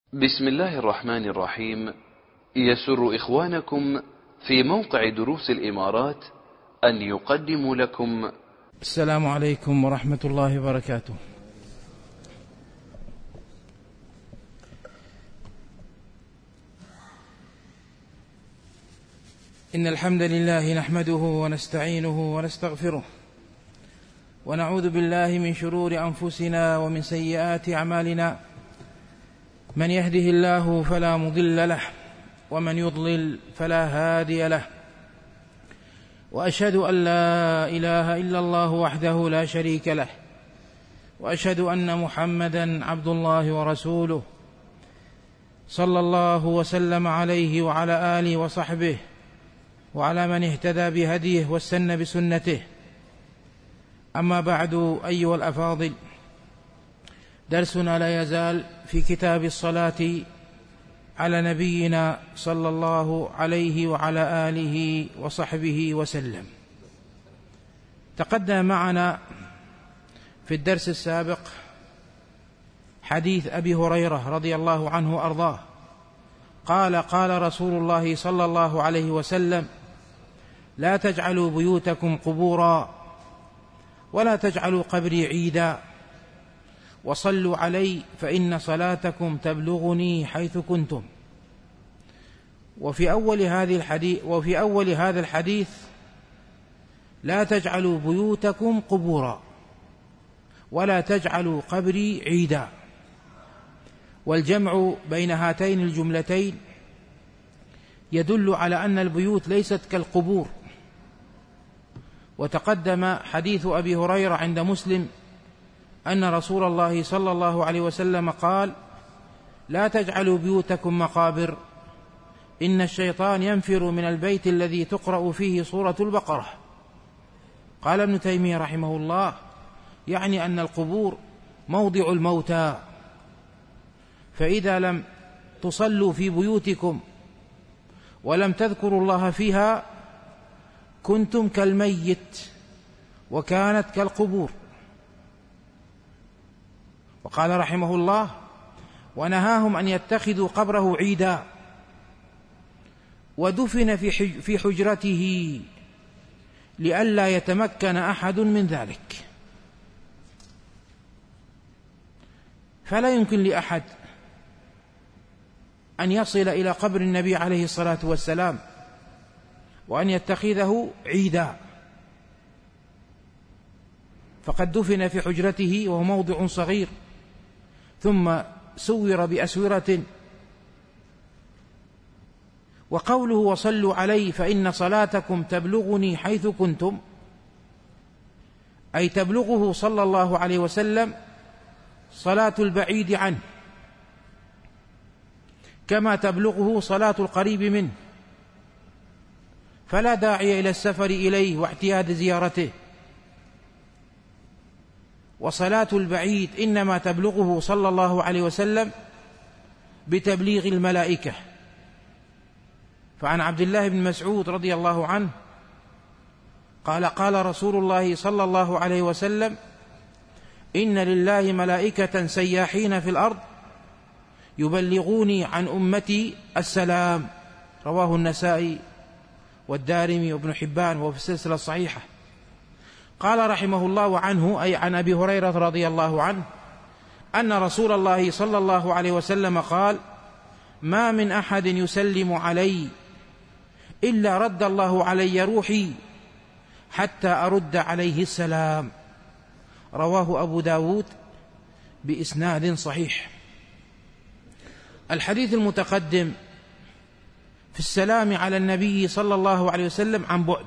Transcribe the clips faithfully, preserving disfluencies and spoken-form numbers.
بسم الله الرحمن الرحيم. يسر إخوانكم في موقع دروس الإمارات أن يقدموا لكم السلام عليكم ورحمة الله وبركاته. إن الحمد لله نحمده ونستعينه ونستغفره ونعوذ بالله من شرور أنفسنا ومن سيئات أعمالنا، من يهده الله فلا مضل له ومن يضلل فلا هادي له، وأشهد أن لا إله إلا الله وحده لا شريك له، وأشهد أن محمدا عبد الله ورسوله صلى الله وسلم عليه وعلى آله وصحبه وعلى من اهتدى بهديه واستنى بسنته. أما بعد، أيها الأفاضل، درسنا لا يزال في كتاب الصلاة على نبينا صلى الله عليه وعلى آله وصحبه وسلم. تقدم معنا في الدرس السابق حديث أبي هريرة رضي الله عنه وأرضاه قال: قال رسول الله صلى الله عليه وسلم: لا تجعلوا بيوتكم قبورا ولا تجعلوا قبري عيدا وصلوا علي فإن صلاتكم تبلغني حيث كنتم. وفي أول هذه الحديث وفي أول هذا الحديث لا تجعلوا بيوتكم قبورا ولا تجعلوا قبري عيدا، والجمع بين هاتين الجملتين يدل على أن البيوت ليست كالقبور. وتقدم حديث أبي هريرة عند مسلم أن رسول الله صلى الله عليه وسلم قال: لا تجعلوا بيوتكم مقابر، إن الشيطان ينفر من البيت الذي تقرأ فيه سورة البقرة. قال ابن تيمية رحمه الله: يعني أن القبور موضع الموتى، فإذا لم تصلوا في بيوتكم ولم تذكروا الله فيها كنتم كالميت وكانت كالقبور. وقال رحمه الله: ونهاهم أن يتخذوا قبره عيدا، ودفن في حجرته لئلا يتمكن أحد من ذلك. فلا يمكن لأحد أن يصل إلى قبر النبي عليه الصلاة والسلام وأن يتخذه عيدا، فقد دفن في حجرته وهو موضع صغير ثم سور بأسورة. وقوله وصلوا علي فإن صلاتكم تبلغني حيث كنتم، أي تبلغه صلى الله عليه وسلم صلاة البعيد عنه كما تبلغه صلاة القريب منه، فلا داعي إلى السفر إليه واعتياد زيارته. وصلاة البعيد إنما تبلغه صلى الله عليه وسلم بتبليغ الملائكة. فعن عبد الله بن مسعود رضي الله عنه قال: قال رسول الله صلى الله عليه وسلم: إن لله ملائكة سياحين في الأرض يبلغوني عن أمتي السلام. رواه النسائي والدارمي وابن حبان وفي السلسلة الصحيحة. قال رحمه الله عنه، أي عن أبي هريرة رضي الله عنه، أن رسول الله صلى الله عليه وسلم قال: ما من أحد يسلم علي إلا رد الله علي روحي حتى أرد عليه السلام. رواه أبو داود بإسناد صحيح. الحديث المتقدم في السلام على النبي صلى الله عليه وسلم عن بعد،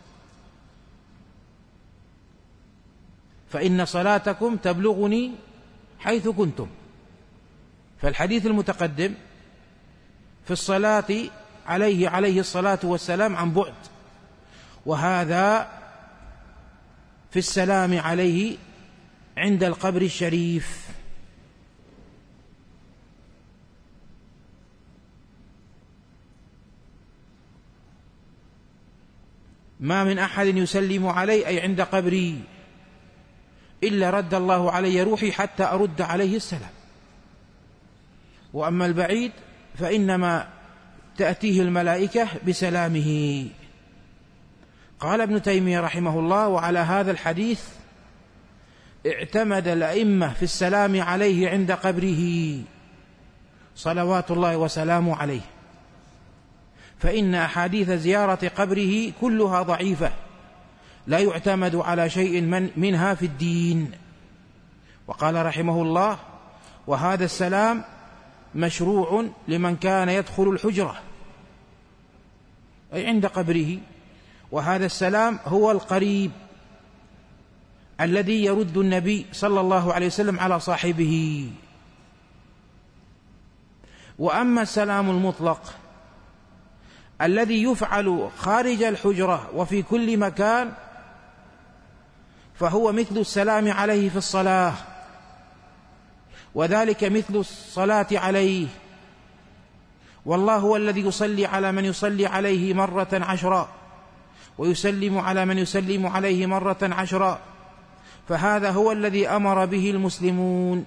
فإن صلاتكم تبلغني حيث كنتم. فالحديث المتقدم في الصلاة عليه عليه الصلاة والسلام عن بعد، وهذا في السلام عليه عند القبر الشريف. ما من أحد يسلم علي، أي عند قبري، إلا رد الله علي روحي حتى أرد عليه السلام. وأما البعيد فإنما تأتيه الملائكة بسلامه. قال ابن تيمية رحمه الله: وعلى هذا الحديث اعتمد الأئمة في السلام عليه عند قبره صلوات الله وسلامه عليه، فإن أحاديث زيارة قبره كلها ضعيفة لا يعتمد على شيء من منها في الدين. وقال رحمه الله: وهذا السلام مشروع لمن كان يدخل الحجرة أي عند قبره، وهذا السلام هو القريب الذي يرد النبي صلى الله عليه وسلم على صاحبه. وأما السلام المطلق الذي يفعل خارج الحجرة وفي كل مكان فهو مثل السلام عليه في الصلاة، وذلك مثل الصلاة عليه، والله هو الذي يصلي على من يصلي عليه مرة عشرا ويسلم على من يسلم عليه مرة عشرا، فهذا هو الذي أمر به المسلمون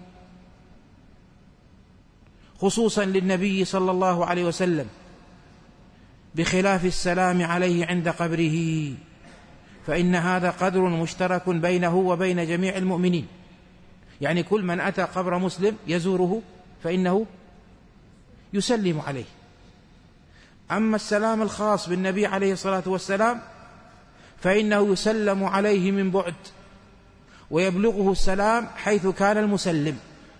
خصوصا للنبي صلى الله عليه وسلم، بخلاف السلام عليه عند قبره، فإن هذا قدر مشترك بينه وبين جميع المؤمنين، يعني كل من أتى قبر مسلم يزوره فإنه يسلم عليه. أما السلام الخاص بالنبي عليه الصلاة والسلام فإنه يسلم عليه من بعد ويبلغه السلام حيث كان المسلم.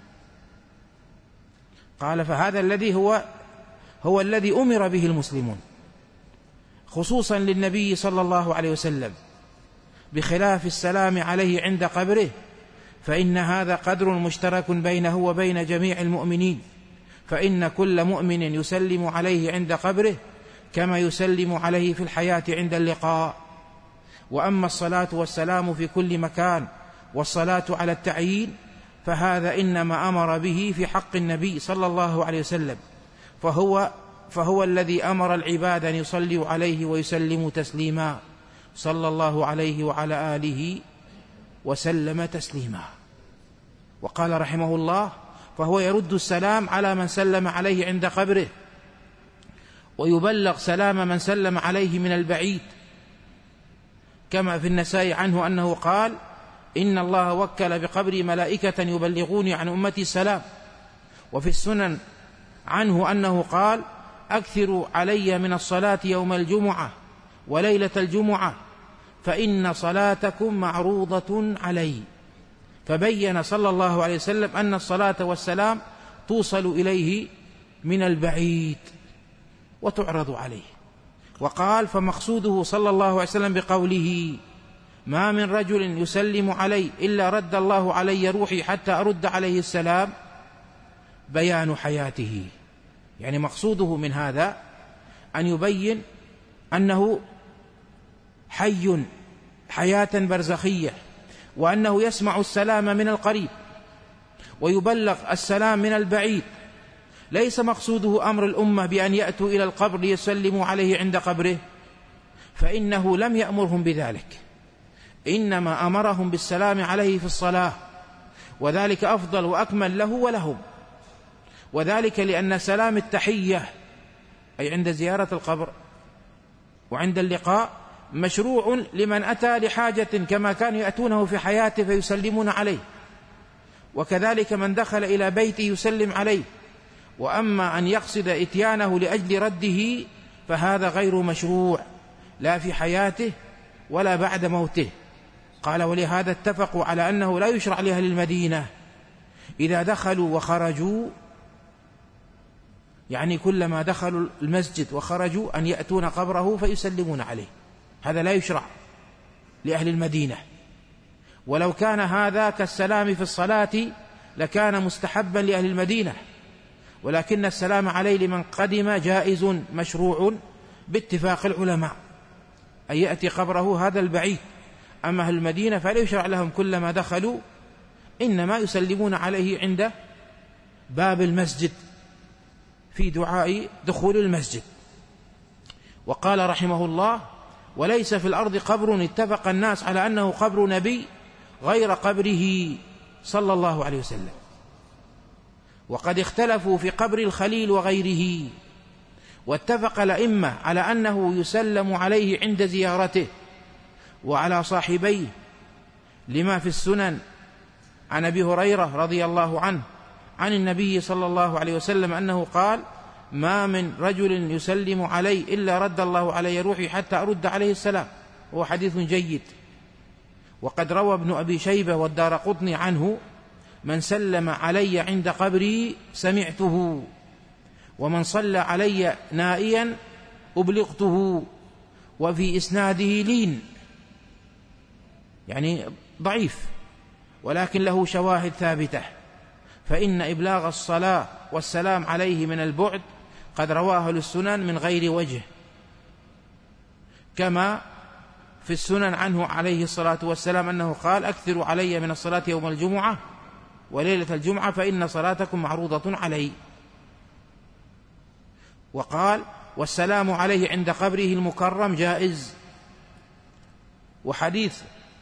قال: فهذا الذي هو هو الذي أمر به المسلمون خصوصا للنبي صلى الله عليه وسلم، بخلاف السلام عليه عند قبره فإن هذا قدر مشترك بينه وبين جميع المؤمنين، فإن كل مؤمن يسلم عليه عند قبره كما يسلم عليه في الحياة عند اللقاء. وأما الصلاة والسلام في كل مكان والصلاة على التعيين فهذا إنما أمر به في حق النبي صلى الله عليه وسلم، فهو, فهو الذي أمر العباد أن يصلوا عليه ويسلموا تسليما، صلى الله عليه وعلى آله وسلم تسليما. وقال رحمه الله: فهو يرد السلام على من سلم عليه عند قبره، ويبلغ سلام من سلم عليه من البعيد، كما في النسائي عنه أنه قال: إن الله وكل بقبري ملائكة يبلغوني عن أمتي السلام. وفي السنن عنه أنه قال: أكثروا علي من الصلاة يوم الجمعة وليلة الجمعة فإن صلاتكم معروضة علي. فبين صلى الله عليه وسلم أن الصلاة والسلام توصل إليه من البعيد وتعرض عليه. وقال: فمقصوده صلى الله عليه وسلم بقوله: ما من رجل يسلم علي إلا رد الله علي روحي حتى أرد عليه السلام، بيان حياته، يعني مقصوده من هذا أن يبين أنه حي حياة برزخية، وأنه يسمع السلام من القريب ويبلغ السلام من البعيد. ليس مقصوده أمر الأمة بأن يأتوا إلى القبر ليسلموا عليه عند قبره، فإنه لم يأمرهم بذلك، إنما أمرهم بالسلام عليه في الصلاة، وذلك أفضل وأكمل له ولهم، وذلك لأن سلام التحية أي عند زيارة القبر وعند اللقاء مشروع لمن أتى لحاجة كما كانوا يأتونه في حياته فيسلمون عليه، وكذلك من دخل إلى بيته يسلم عليه. وأما أن يقصد إتيانه لأجل رده فهذا غير مشروع، لا في حياته ولا بعد موته. قال: ولهذا اتفقوا على أنه لا يشرع لأهل المدينة إذا دخلوا وخرجوا، يعني كلما دخلوا المسجد وخرجوا أن يأتون قبره فيسلمون عليه، هذا لا يشرع لأهل المدينة. ولو كان هذا كالسلام في الصلاة لكان مستحبا لأهل المدينة، ولكن السلام عليه لمن قدم جائز مشروع باتفاق العلماء، أن يأتي قبره هذا البعيد. أما أهل المدينة فلا يشرع لهم كلما دخلوا، إنما يسلمون عليه عند باب المسجد في دعاء دخول المسجد. وقال رحمه الله: وليس في الأرض قبر اتفق الناس على أنه قبر نبي غير قبره صلى الله عليه وسلم. وقد اختلفوا في قبر الخليل وغيره، واتفق الأئمة على أنه يسلم عليه عند زيارته وعلى صاحبيه، لما في السنن عن أبي هريرة رضي الله عنه عن النبي صلى الله عليه وسلم أنه قال: ما من رجل يسلم علي إلا رد الله علي روحي حتى أرد عليه السلام. وهو حديث جيد. وقد روى ابن أبي شيبة والدارقطني عنه: من سلم علي عند قبري سمعته، ومن صلى علي نائيا أبلغته. وفي إسناده لين، يعني ضعيف، ولكن له شواهد ثابتة، فإن إبلاغ الصلاة والسلام عليه من البعد قد رواه للسنن من غير وجه، كما في السنن عنه عليه الصلاة والسلام أنه قال: أكثروا علي من الصلاة يوم الجمعة وليلة الجمعة فإن صلاتكم معروضة علي. وقال: والسلام عليه عند قبره المكرم جائز. وحديث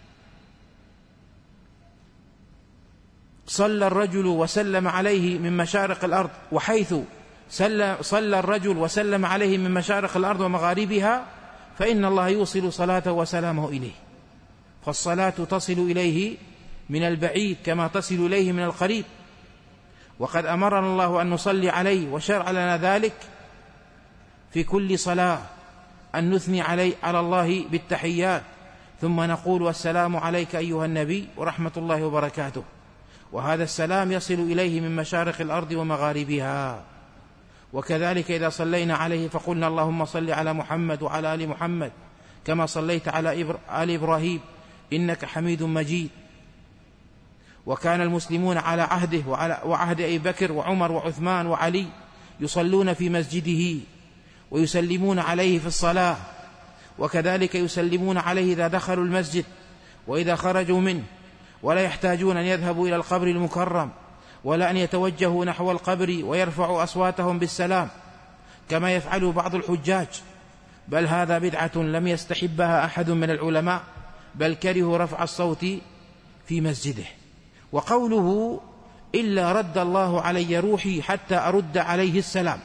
صلى الرجل وسلم عليه من مشارق الأرض، وحيث صلى الرجل وسلم عليه من مشارق الأرض ومغاربها فإن الله يوصل صلاته وسلامه إليه، فالصلاة تصل إليه من البعيد كما تصل إليه من القريب. وقد أمرنا الله أن نصلي عليه، وشرع لنا ذلك في كل صلاة، أن نثني علي على الله بالتحيات، ثم نقول: والسلام عليك أيها النبي ورحمة الله وبركاته. وهذا السلام يصل إليه من مشارق الأرض ومغاربها. وكذلك إذا صلينا عليه فقلنا: اللهم صل على محمد وعلى آل محمد كما صليت على آل إبراهيم إنك حميد مجيد. وكان المسلمون على عهده وعهد أبي بكر وعمر وعثمان وعلي يصلون في مسجده ويسلمون عليه في الصلاة، وكذلك يسلمون عليه إذا دخلوا المسجد وإذا خرجوا منه، ولا يحتاجون أن يذهبوا إلى القبر المكرم ولا أن يتوجهوا نحو القبر ويرفعوا أصواتهم بالسلام كما يفعل بعض الحجاج، بل هذا بدعة لم يستحبها أحد من العلماء، بل كرهوا رفع الصوت في مسجده. وقوله: إلا رد الله علي روحي حتى أرد عليه السلام،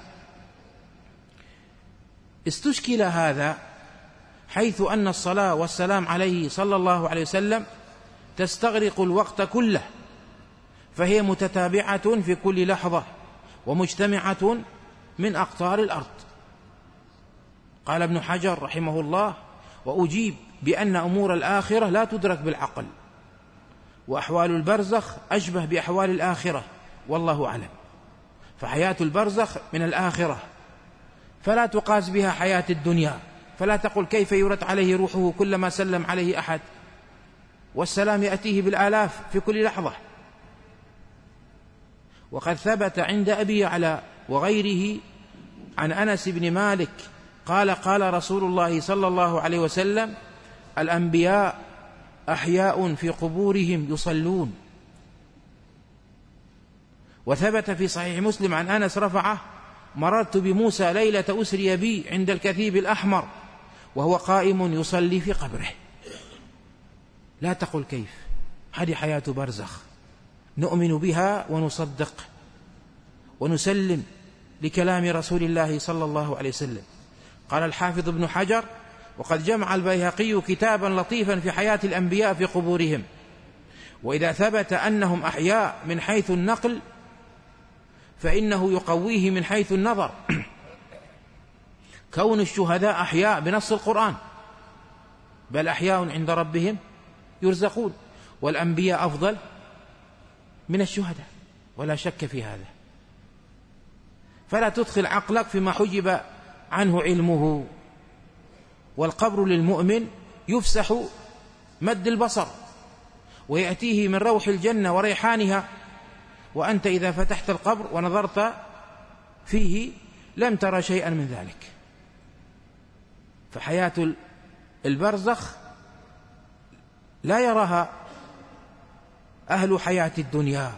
استشكل هذا حيث أن الصلاة والسلام عليه صلى الله عليه وسلم تستغرق الوقت كله، فهي متتابعة في كل لحظة ومجتمعة من أقطار الأرض. قال ابن حجر رحمه الله: وأجيب بأن أمور الآخرة لا تدرك بالعقل، وأحوال البرزخ أشبه بأحوال الآخرة، والله أعلم. فحياة البرزخ من الآخرة، فلا تقاس بها حياة الدنيا، فلا تقل كيف يرد عليه روحه كلما سلم عليه أحد، والسلام يأتيه بالآلاف في كل لحظة. وقد ثبت عند أبي يعلى وغيره عن أنس بن مالك قال: قال رسول الله صلى الله عليه وسلم: الأنبياء أحياء في قبورهم يصلون. وثبت في صحيح مسلم عن أنس رفعه: مررت بموسى ليلة أسري بي عند الكثيب الأحمر وهو قائم يصلي في قبره. لا تقل كيف، هذه حياة برزخ نؤمن بها ونصدق ونسلم لكلام رسول الله صلى الله عليه وسلم. قال الحافظ ابن حجر: وقد جمع البيهقي كتابا لطيفا في حياة الأنبياء في قبورهم، وإذا ثبت أنهم أحياء من حيث النقل فإنه يقويه من حيث النظر، كون الشهداء أحياء بنص القرآن، بل أحياء عند ربهم يرزقون، والأنبياء أفضل من الشهداء ولا شك في هذا. فلا تدخل عقلك فيما حجب عنه علمه. والقبر للمؤمن يفسح مد البصر ويأتيه من روح الجنة وريحانها، وأنت إذا فتحت القبر ونظرت فيه لم ترى شيئا من ذلك. فحياة البرزخ لا يراها أهل حياة الدنيا.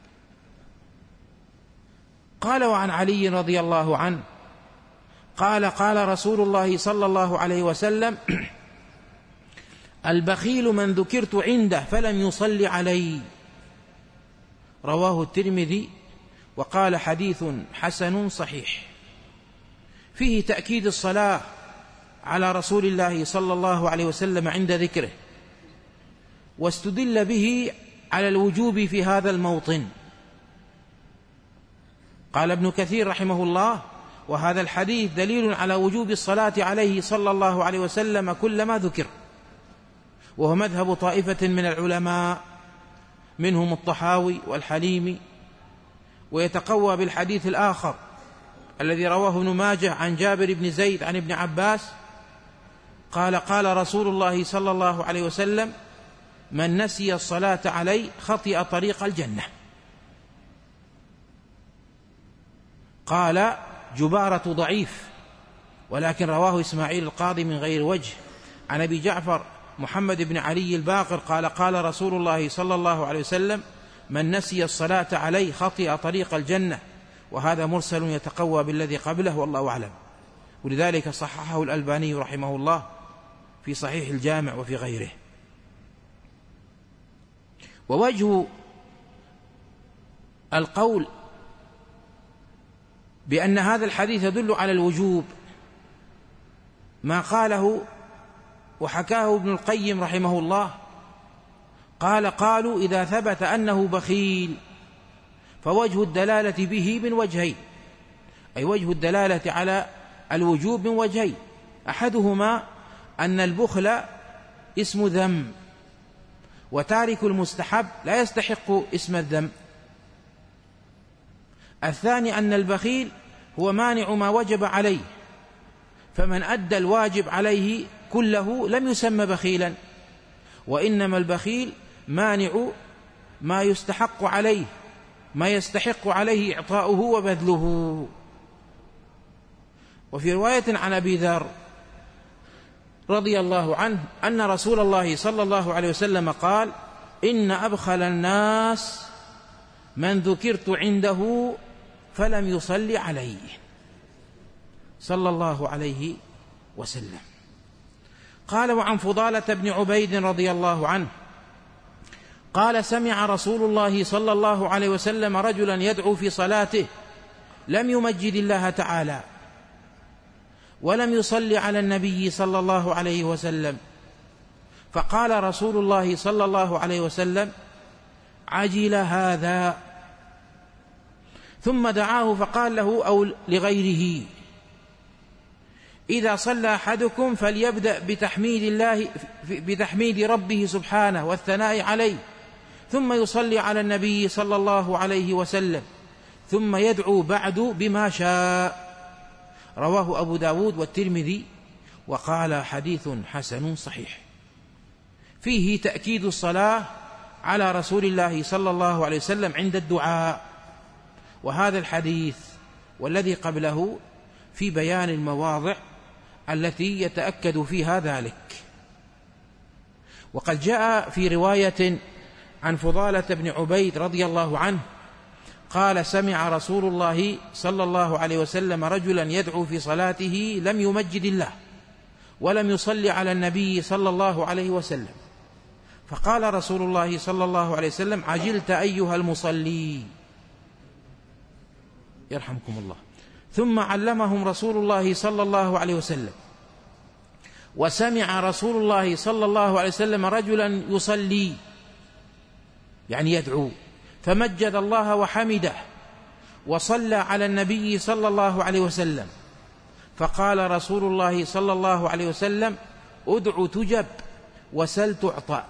قال: وعن علي رضي الله عنه قال: قال رسول الله صلى الله عليه وسلم: البخيل من ذكرت عنده فلم يصل علي. رواه الترمذي وقال حديث حسن صحيح. فيه تأكيد الصلاة على رسول الله صلى الله عليه وسلم عند ذكره، واستدل به على الوجوب في هذا الموطن. قال ابن كثير رحمه الله: وهذا الحديث دليل على وجوب الصلاة عليه صلى الله عليه وسلم كلما ذكر، وهو مذهب طائفة من العلماء منهم الطحاوي والحليمي، ويتقوى بالحديث الآخر الذي رواه ابن ماجه عن جابر بن زيد عن ابن عباس قال: قال رسول الله صلى الله عليه وسلم: من نسي الصلاة علي خطئ طريق الجنة. قال جبارة ضعيف، ولكن رواه إسماعيل القاضي من غير وجه عن أبي جعفر محمد بن علي الباقر قال: قال رسول الله صلى الله عليه وسلم: من نسي الصلاة علي خطئ طريق الجنة. وهذا مرسل يتقوى بالذي قبله والله أعلم، ولذلك صححه الألباني رحمه الله في صحيح الجامع وفي غيره. ووجه القول بأن هذا الحديث يدل على الوجوب ما قاله وحكاه ابن القيم رحمه الله، قال: قالوا إذا ثبت أنه بخيل فوجه الدلالة به من وجهين، أي وجه الدلالة على الوجوب من وجهين: أحدهما أن البخل اسم ذم، وتارك المستحب لا يستحق اسم الذم. الثاني أن البخيل هو مانع ما وجب عليه، فمن أدى الواجب عليه كله لم يسمى بخيلا، وإنما البخيل مانع ما يستحق عليه، ما يستحق عليه إعطاؤه وبذله. وفي رواية عن أبي ذر رضي الله عنه أن رسول الله صلى الله عليه وسلم قال: إن أبخل الناس من ذكرت عنده فلم يصلي عليه، صلى الله عليه وسلم. قال: وعن فضالة بن عبيد رضي الله عنه قال: سمع رسول الله صلى الله عليه وسلم رجلا يدعو في صلاته لم يمجد الله تعالى ولم يصلي على النبي صلى الله عليه وسلم، فقال رسول الله صلى الله عليه وسلم: عجل هذا. ثم دعاه فقال له أو لغيره: إذا صلى أحدكم فليبدأ بتحميد الله بتحميد ربه سبحانه والثناء عليه، ثم يصلي على النبي صلى الله عليه وسلم، ثم يدعو بعد بما شاء. رواه أبو داود والترمذي وقال حديث حسن صحيح. فيه تأكيد الصلاة على رسول الله صلى الله عليه وسلم عند الدعاء، وهذا الحديث والذي قبله في بيان المواضع التي يتأكد فيها ذلك. وقد جاء في رواية عن فضالة بن عبيد رضي الله عنه قال: سمع رسول الله صلى الله عليه وسلم رجلا يدعو في صلاته لم يمجد الله ولم يصلي على النبي صلى الله عليه وسلم، فقال رسول الله صلى الله عليه وسلم: عجلت أيها المصلي، يرحمكم الله. ثم علمهم رسول الله صلى الله عليه وسلم. وسمع رسول الله صلى الله عليه وسلم رجلا يصلي يعني يدعو، فمجد الله وحمده وصلى على النبي صلى الله عليه وسلم، فقال رسول الله صلى الله عليه وسلم: ادع تجب وسل تعطى.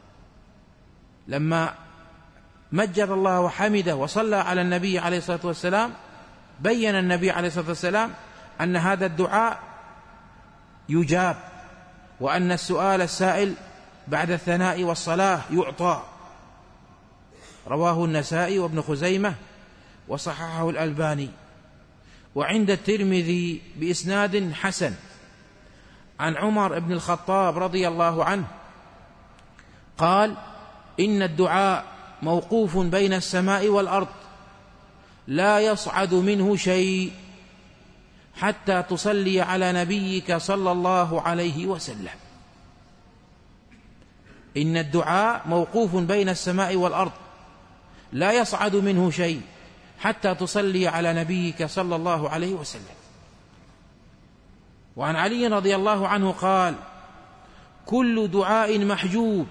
لما مجد الله وحمده وصلى على النبي عليه الصلاة والسلام بين النبي عليه الصلاة والسلام أن هذا الدعاء يجاب، وأن السؤال السائل بعد الثناء والصلاة يعطى. رواه النسائي وابن خزيمة وصححه الألباني. وعند الترمذي بإسناد حسن عن عمر بن الخطاب رضي الله عنه قال: إن الدعاء موقوف بين السماء والأرض لا يصعد منه شيء حتى تصلي على نبيك صلى الله عليه وسلم. إن الدعاء موقوف بين السماء والأرض لا يصعد منه شيء حتى تصلي على نبيك صلى الله عليه وسلم. وعن علي رضي الله عنه قال: كل دعاء محجوب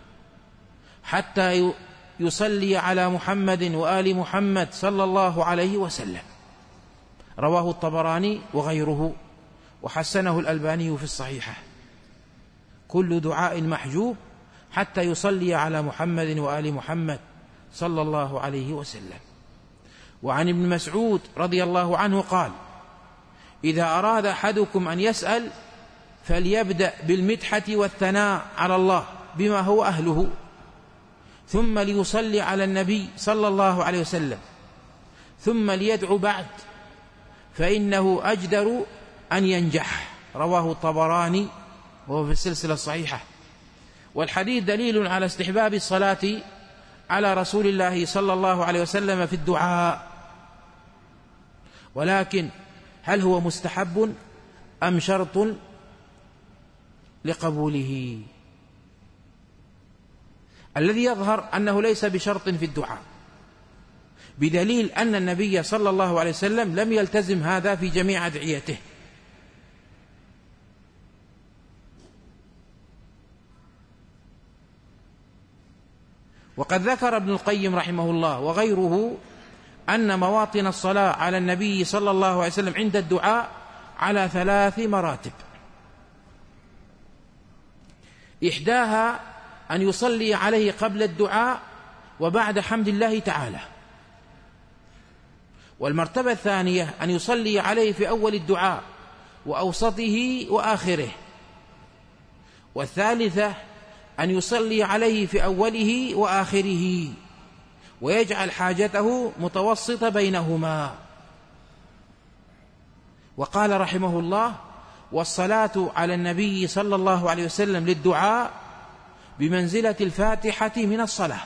حتى يصلي على محمد وآل محمد صلى الله عليه وسلم. رواه الطبراني وغيره، وحسنه الألباني في الصحيحة. كل دعاء محجوب حتى يصلي على محمد وآل محمد صلى الله عليه وسلم. وعن ابن مسعود رضي الله عنه قال: إذا أراد أحدكم أن يسأل فليبدأ بالمدحة والثناء على الله بما هو أهله، ثم ليصلي على النبي صلى الله عليه وسلم، ثم ليدعو بعد، فإنه أجدر أن ينجح. رواه الطبراني وهو في السلسلة الصحيحة. والحديث دليل على استحباب الصلاة على رسول الله صلى الله عليه وسلم في الدعاء، ولكن هل هو مستحب أم شرط لقبوله؟ الذي يظهر أنه ليس بشرط في الدعاء، بدليل أن النبي صلى الله عليه وسلم لم يلتزم هذا في جميع أدعيته. وقد ذكر ابن القيم رحمه الله وغيره أن مواطن الصلاة على النبي صلى الله عليه وسلم عند الدعاء على ثلاث مراتب. إحداها أن يصلي عليه قبل الدعاء وبعد حمد الله تعالى، والمرتبة الثانية أن يصلي عليه في أول الدعاء وأوسطه وآخره، والثالثة أن يصلي عليه في أوله وآخره ويجعل حاجته متوسطة بينهما. وقال رحمه الله: والصلاة على النبي صلى الله عليه وسلم للدعاء بمنزلة الفاتحة من الصلاة.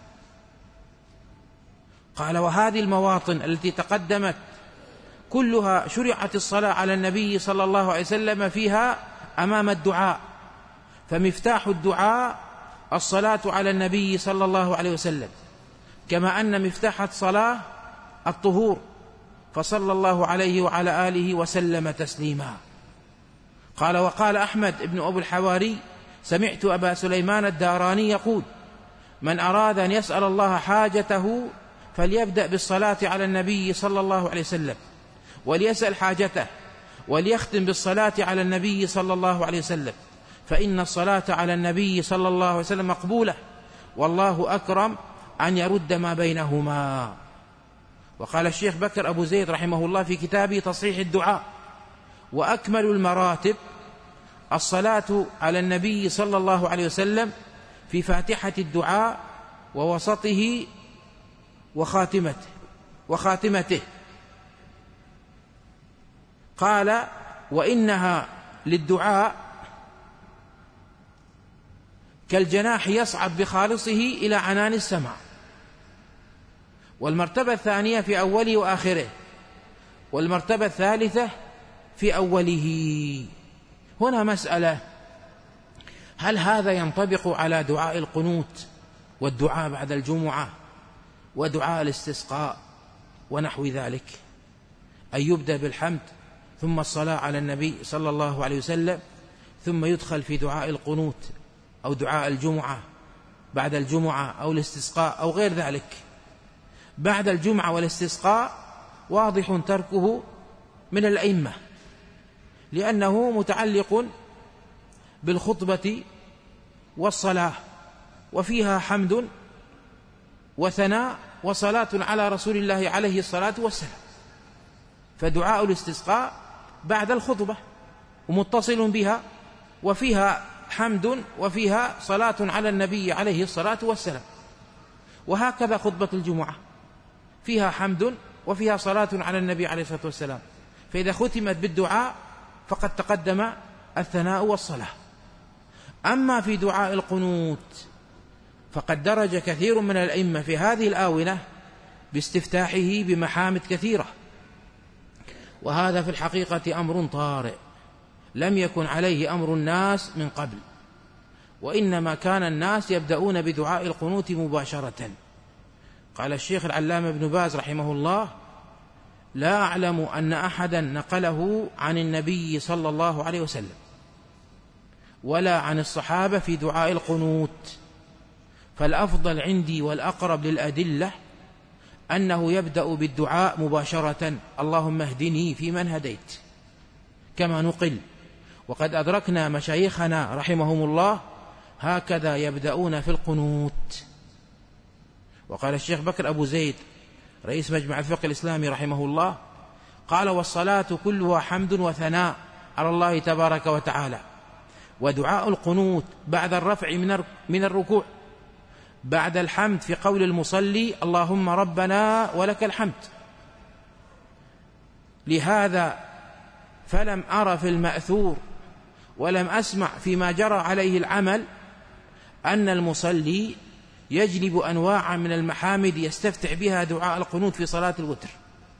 قال: وهذه المواطن التي تقدمت كلها شرعت الصلاة على النبي صلى الله عليه وسلم فيها أمام الدعاء، فمفتاح الدعاء الصلاة على النبي صلى الله عليه وسلم، كما أن مفتاح الصلاة الطهور، فصلى الله عليه وعلى آله وسلم تسليما. قال: وقال أحمد بن أبو الحواري: سمعت أبا سليمان الداراني يقول: من أراد أن يسأل الله حاجته فليبدأ بالصلاة على النبي صلى الله عليه وسلم وليسأل حاجته، وليختم بالصلاة على النبي صلى الله عليه وسلم، فإن الصلاة على النبي صلى الله عليه وسلم مقبولة، والله أكرم أن يرد ما بينهما. وقال الشيخ بكر أبو زيد رحمه الله في كتابه تصحيح الدعاء: وأكمل المراتب الصلاة على النبي صلى الله عليه وسلم في فاتحة الدعاء ووسطه وخاتمته وخاتمته قال: وإنها للدعاء كالجناح يصعد بخالصه إلى عنان السماء. والمرتبة الثانية في أوله وآخره، والمرتبة الثالثة في أوله. هنا مسألة: هل هذا ينطبق على دعاء القنوت والدعاء بعد الجمعة ودعاء الاستسقاء ونحو ذلك، أن يبدأ بالحمد ثم الصلاة على النبي صلى الله عليه وسلم، ثم يدخل في دعاء القنوت أو دعاء الجمعة بعد الجمعة أو الاستسقاء أو غير ذلك؟ بعد الجمعة والاستسقاء واضح تركه من الأئمة، لأنه متعلق بالخطبة والصلاة، وفيها حمد وثناء وصلاة على رسول الله عليه الصلاة والسلام. فدعاء الاستسقاء بعد الخطبة ومتصل بها، وفيها حمد وفيها صلاة على النبي عليه الصلاة والسلام. وهكذا خطبة الجمعة فيها حمد وفيها صلاة على النبي عليه الصلاة والسلام. فإذا ختمت بالدعاء فقد تقدم الثناء والصلاة. أما في دعاء القنوت فقد درج كثير من الأئمة في هذه الآونة باستفتاحه بمحامد كثيرة، وهذا في الحقيقة أمر طارئ لم يكن عليه أمر الناس من قبل، وإنما كان الناس يبدأون بدعاء القنوت مباشرة. قال الشيخ العلامة ابن باز رحمه الله: لا أعلم أن أحدا نقله عن النبي صلى الله عليه وسلم ولا عن الصحابة في دعاء القنوت، فالأفضل عندي والأقرب للأدلة أنه يبدأ بالدعاء مباشرة: اللهم اهدني فيمن هديت، كما نقل. وقد أدركنا مشايخنا رحمهم الله هكذا يبدأون في القنوت. وقال الشيخ بكر أبو زيد رئيس مجمع الفقه الإسلامي رحمه الله قال: والصلاة كلها حمد وثناء على الله تبارك وتعالى، ودعاء القنوت بعد الرفع من الركوع بعد الحمد في قول المصلي: اللهم ربنا ولك الحمد. لهذا فلم أر في المأثور ولم أسمع فيما جرى عليه العمل أن المصلي يجلب أنواعا من المحامد يستفتح بها دعاء القنوت في صلاة الوتر،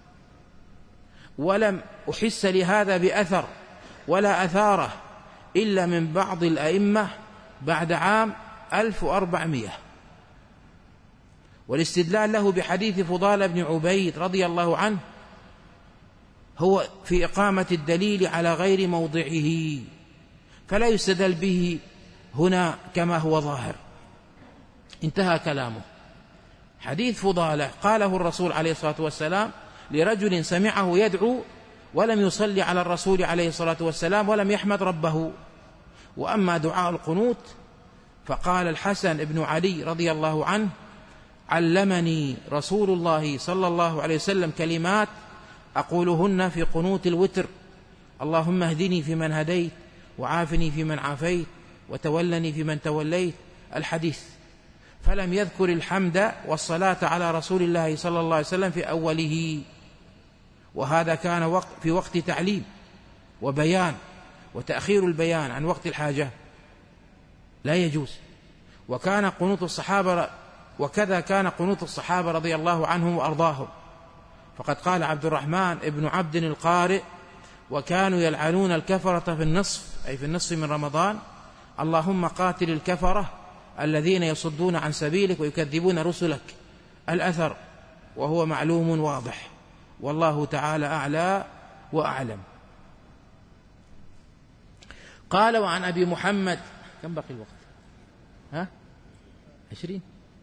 ولم أحس لهذا بأثر ولا أثاره إلا من بعض الأئمة بعد عام ألف وأربعمائة. والاستدلال له بحديث فضال بن عبيد رضي الله عنه هو في إقامة الدليل على غير موضعه، فلا يستدل به هنا كما هو ظاهر. انتهى كلامه. حديث فضالة قاله الرسول عليه الصلاة والسلام لرجل سمعه يدعو ولم يصلي على الرسول عليه الصلاة والسلام ولم يحمد ربه. وأما دعاء القنوت فقال الحسن بن علي رضي الله عنه: علمني رسول الله صلى الله عليه وسلم كلمات أقولهن في قنوت الوتر: اللهم اهدني فيمن هديت، وعافني فيمن عافيت، وتولني فيمن توليت، الحديث. فلم يذكر الحمد والصلاة على رسول الله صلى الله عليه وسلم في أوله، وهذا كان وقت في وقت تعليم وبيان، وتأخير البيان عن وقت الحاجة لا يجوز. وكان قنوت الصحابة وكذا كان قنوت الصحابة رضي الله عنهم وأرضاهم، فقد قال عبد الرحمن ابن عبد القارئ: وكانوا يلعنون الكفرة في النصف، أي في النصف من رمضان: اللهم قاتل الكفرة الذين يصدون عن سبيلك ويكذبون رسلك، الأثر، وهو معلوم واضح، والله تعالى أعلى وأعلم. قال: وعن أبي محمد، كم بقي الوقت؟ ها؟ عشرين.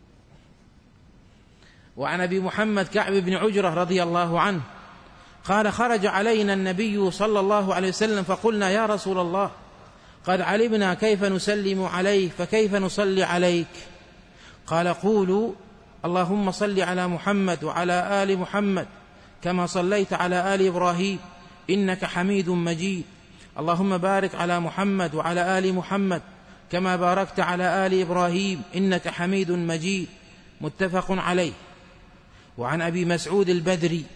وعن أبي محمد كعب بن عجرة رضي الله عنه قال: خرج علينا النبي صلى الله عليه وسلم فقلنا: يا رسول الله، قد علمنا كيف نسلم عليك، فكيف نصلي عليك؟ قال: قولوا: اللهم صل على محمد وعلى آل محمد كما صليت على آل إبراهيم إنك حميد مجيد، اللهم بارك على محمد وعلى آل محمد كما باركت على آل إبراهيم إنك حميد مجيد، متفق عليه. وعن أبي مسعود البدري،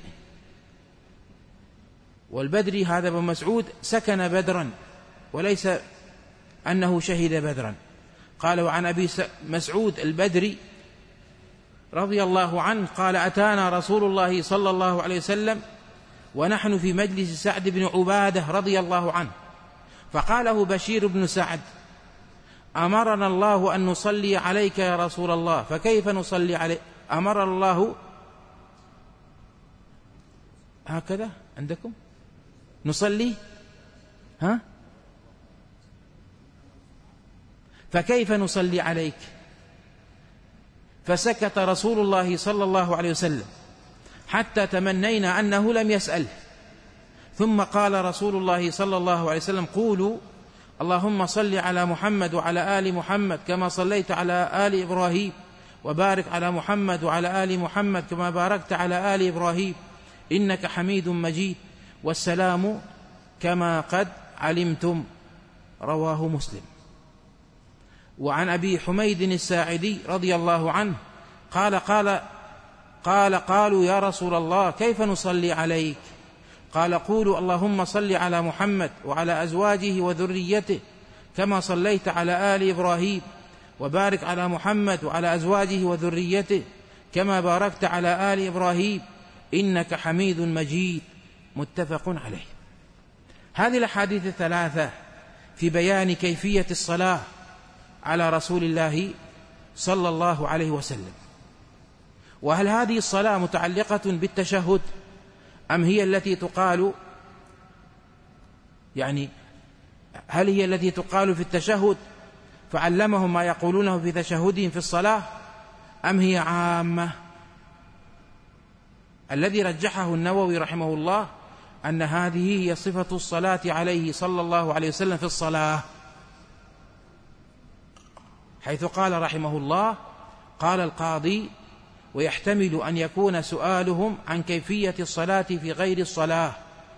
والبدري هذا ابن مسعود سكن بدرا وليس أنه شهد بدرا. قال: وعن أبي مسعود البدري رضي الله عنه قال: أتانا رسول الله صلى الله عليه وسلم ونحن في مجلس سعد بن عبادة رضي الله عنه، فقاله بشير بن سعد: أمرنا الله أن نصلي عليك يا رسول الله، فكيف نصلي عليك؟ أمر الله هكذا عندكم نصلي، ها؟ فكيف نصلي عليك؟ فسكت رسول الله صلى الله عليه وسلم حتى تمنينا أنه لم يسأل، ثم قال رسول الله صلى الله عليه وسلم: قولوا: اللهم صل على محمد وعلى آل محمد كما صليت على آل إبراهيم، وبارك على محمد وعلى آل محمد كما باركت على آل إبراهيم إنك حميد مجيد، والسلام كما قد علمتم، رواه مسلم. وعن أبي حميد الساعدي رضي الله عنه قال قال قال قالوا: يا رسول الله، كيف نصلي عليك؟ قال: قولوا: اللهم صل على محمد وعلى أزواجه وذريته كما صليت على آل إبراهيم، وبارك على محمد وعلى أزواجه وذريته كما باركت على آل إبراهيم إنك حميد مجيد، متفق عليه. هذه الأحاديث الثلاثة في بيان كيفية الصلاة على رسول الله صلى الله عليه وسلم، وهل هذه الصلاة متعلقة بالتشهد أم هي التي تقال يعني هل هي التي تقال في التشهد فعلمهم ما يقولونه في تشهدهم في الصلاة أم هي عامة؟ الذي رجحه النووي رحمه الله أن هذه هي صفة الصلاة عليه صلى الله عليه وسلم في الصلاة، حيث قال رحمه الله: قال القاضي: ويحتمل أن يكون سؤالهم عن كيفية الصلاة في غير الصلاة،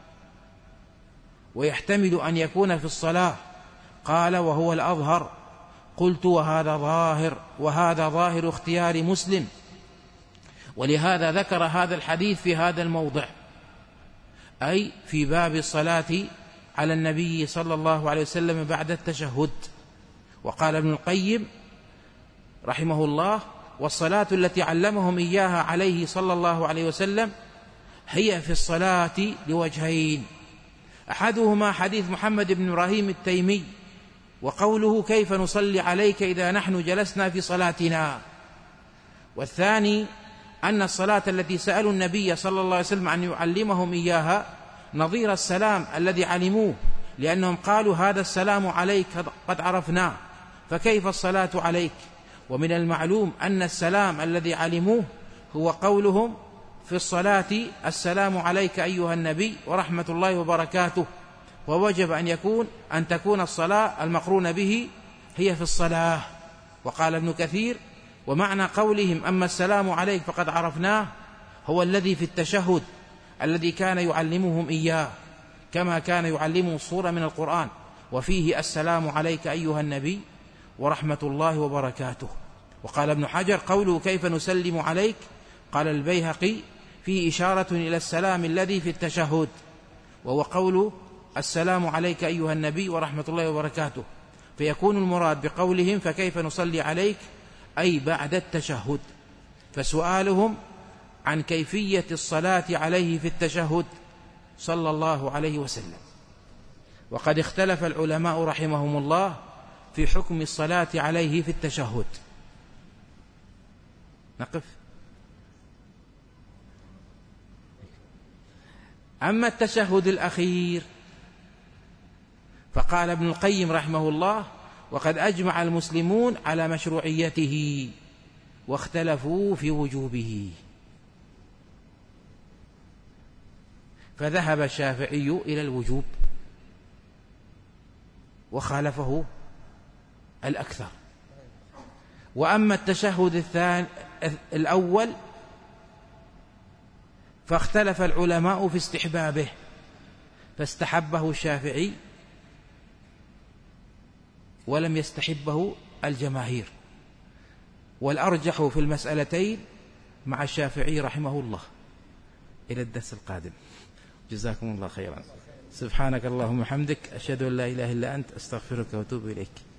ويحتمل أن يكون في الصلاة. قال: وهو الأظهر. قلت: وهذا ظاهر وهذا ظاهر اختيار مسلم، ولهذا ذكر هذا الحديث في هذا الموضع، أي في باب الصلاة على النبي صلى الله عليه وسلم بعد التشهد. وقال ابن القيم رحمه الله: والصلاة التي علمهم إياها عليه صلى الله عليه وسلم هي في الصلاة لوجهين: أحدهما حديث محمد بن إبراهيم التيمي وقوله: كيف نصلي عليك إذا نحن جلسنا في صلاتنا. والثاني أن الصلاة التي سألوا النبي صلى الله عليه وسلم أن يعلمهم إياها نظير السلام الذي علموه، لأنهم قالوا: هذا السلام عليك قد عرفناه، فكيف الصلاة عليك؟ ومن المعلوم أن السلام الذي علموه هو قولهم في الصلاة: السلام عليك أيها النبي ورحمة الله وبركاته. ووجب أن يكون أن تكون الصلاة المقرونة به هي في الصلاة. وقال ابن كثير: ومعنى قولهم أما السلام عليك فقد عرفناه هو الذي في التشهد الذي كان يعلمهم إياه، كما كان يعلمهم الصورة من القرآن، وفيه السلام عليك أيها النبي ورحمة الله وبركاته. وقال ابن حجر: قوله كيف نسلم عليك، قال البيهقي: فيه إشارة إلى السلام الذي في التشهد، وهو قوله السلام عليك أيها النبي ورحمة الله وبركاته، فيكون المراد بقولهم فكيف نصلي عليك أي بعد التشهد. فسؤالهم عن كيفية الصلاة عليه في التشهد صلى الله عليه وسلم. وقد اختلف العلماء رحمهم الله في حكم الصلاة عليه في التشهد. نقف. أما التشهد الأخير فقال ابن القيم رحمه الله: وقد أجمع المسلمون على مشروعيته واختلفوا في وجوبه. فذهب الشافعي إلى الوجوب وخالفه الأكثر. وأما التشهد الثاني الأول فاختلف العلماء في استحبابه، فاستحبه الشافعي ولم يستحبه الجماهير، والأرجح في المسألتين مع الشافعي رحمه الله. إلى الدرس القادم، جزاكم الله خيرا. سبحانك اللهم وبحمدك، أشهد أن لا إله إلا أنت، أستغفرك وأتوب إليك.